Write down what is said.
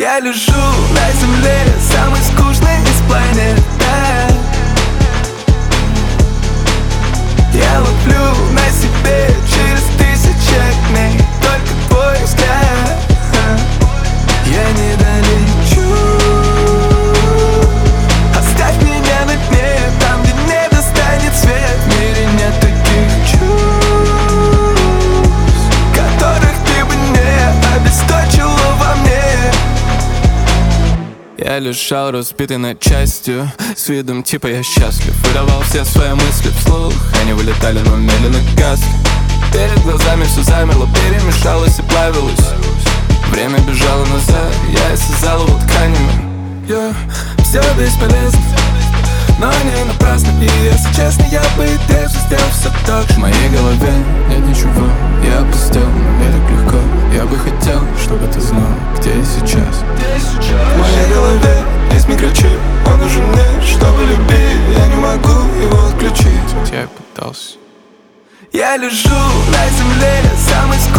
Я лежу на земле, самый скучный из планет. Я ловлю на себе через 1000 дней только твой взгляд. Я не долечу. Оставь меня на дне, там, где не достанет свет. В мире нет таких чувств, которых ты бы не обесточила во мне. Я лежал разбитый на части, с видом типа я счастлив. Выдавал все свои мысли вслух, они вылетали, но медленно гасли. Перед глазами все замерло, перемешалось и плавилось. Время бежало назад, я исцезал его тканями. Все бесполезно, но не напрасно. И если честно, я бы и дальше сделал все так же. В моей голове нет ничего, я опустел, но мне так легко. Я бы хотел, чтобы ты знал, где я сейчас. В моей голове есть микрочип, он нужен мне, чтобы любить. Я не могу его отключить. Я пытался. Я лежу на земле, самый